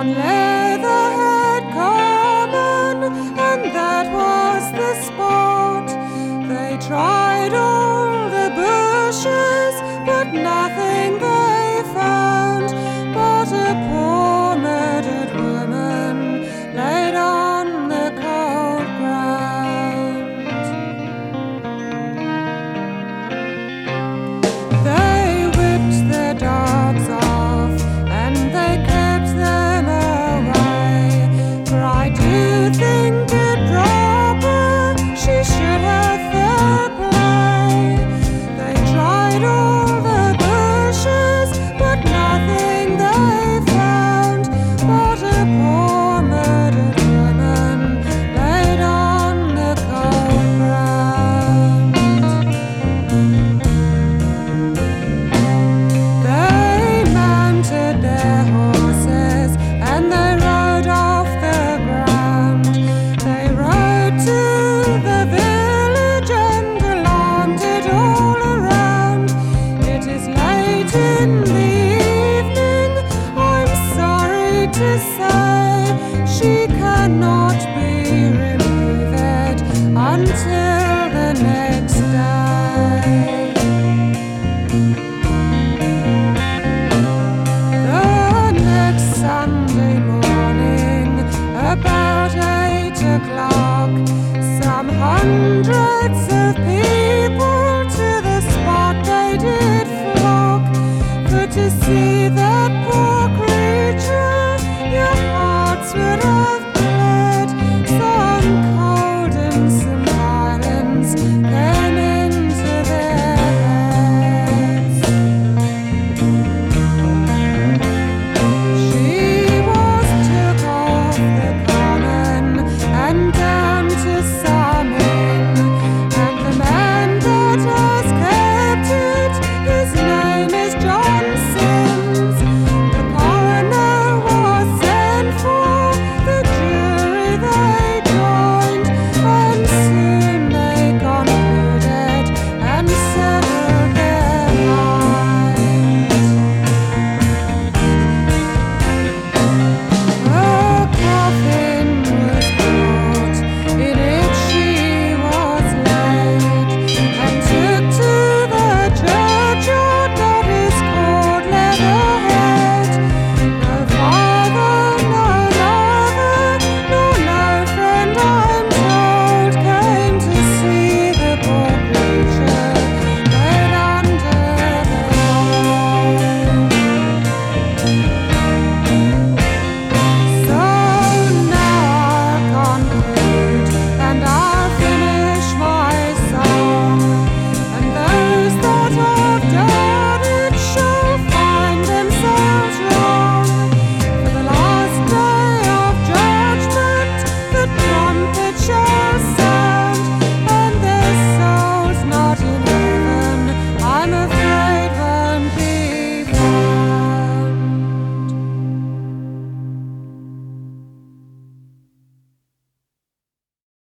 on Leatherhead Common, and that was the spot. They tried all the bushes, but nothing they found but a poor murdered woman laid on the cold ground. They whipped the dogs off, and they kept them away, for I do think it proper she should have fair play. They tried all the bushes, but nothing they found but a poor murdered woman laid on the cold ground. They mounted their horses and they rode off the ground. They rode to the village and alarmed it all around. It is late in the evening, I'm sorry to say, she cannot be